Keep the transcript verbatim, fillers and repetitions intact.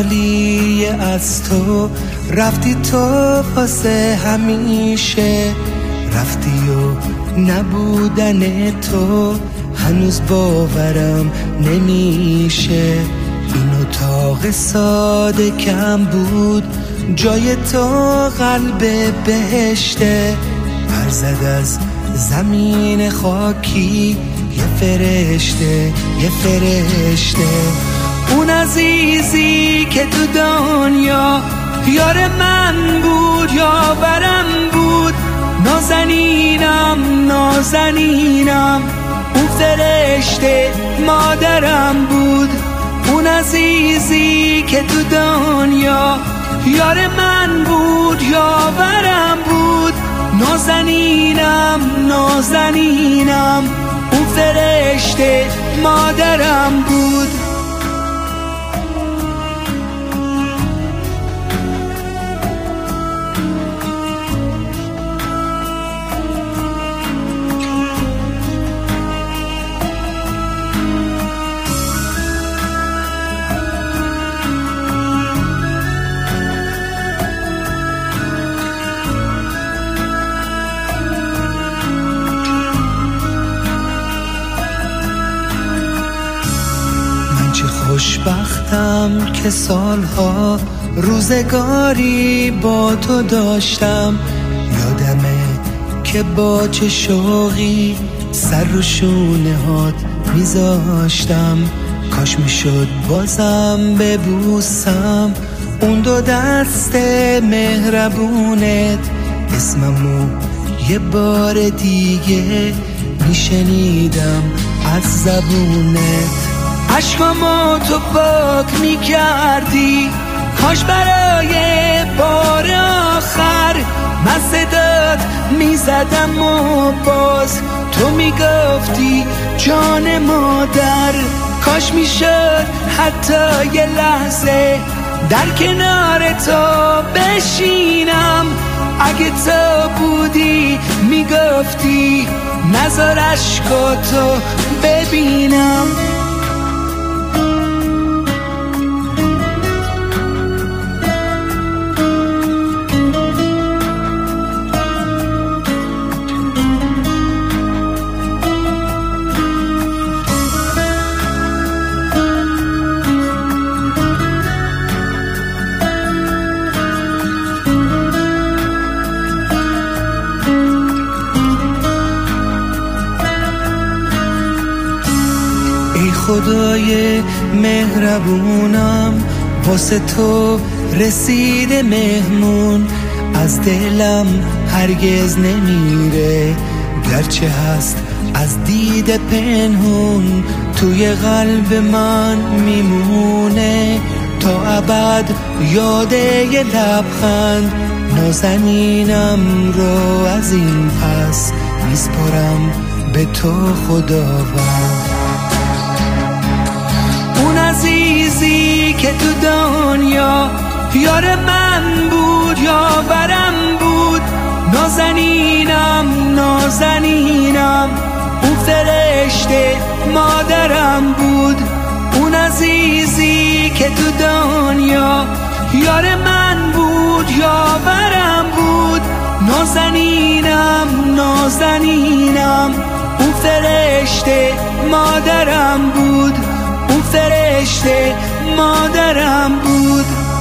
خالی از تو، رفتی تو واسه همیشه، رفتی و نبودن تو هنوز باورم نمیشه. این اتاق ساده کم بود، جای تو قلب بهشته، پر زد از زمین خاکی یه فرشته، یه فرشته. اون عزیزی که تو دنیا یار من بود، یاورم بود، نازنینم نازنینم. اون فرشته مادرم بود، اون عزیزی که تو دنیا یار من بود، یاورم بود، نازنینم نازنینم. اون فرشته مادرم بود. خوشبختم که سالها روزگاری با تو داشتم، یادمه که با چه شوقی سر رو شونه هات میذاشتم. کاش میشد بازم ببوسم اون دو دست مهربونت، اسممو یه بار دیگه میشنیدم از زبونت. عشقامو تو پاک میکردی، کاش برای بار آخر من صدات میزدم و باز تو میگفتی جان مادر. کاش میشد حتی یه لحظه در کنار تو بشینم، اگه تو بودی میگفتی نذار عشقاتو ببینم. خدای مهربونم، واسه تو رسیده مهمون، از دلم هرگز نمیره، گرچه هست از دید پنهون، توی قلب من میمونه تا ابد. یاده یه لبخند نازنینم رو از این پس میسپارم به تو خداوند. اون عزیزی که تو دنیا یار من بود، یاورم بود، نازنینم نازنینم. اون فرشته مادرم بود، اون عزیزی که تو دنیا یار من بود، یاورم بود، نازنینم نازنینم. اون فرشته مادرم بود، اون فرشته مادرم بود.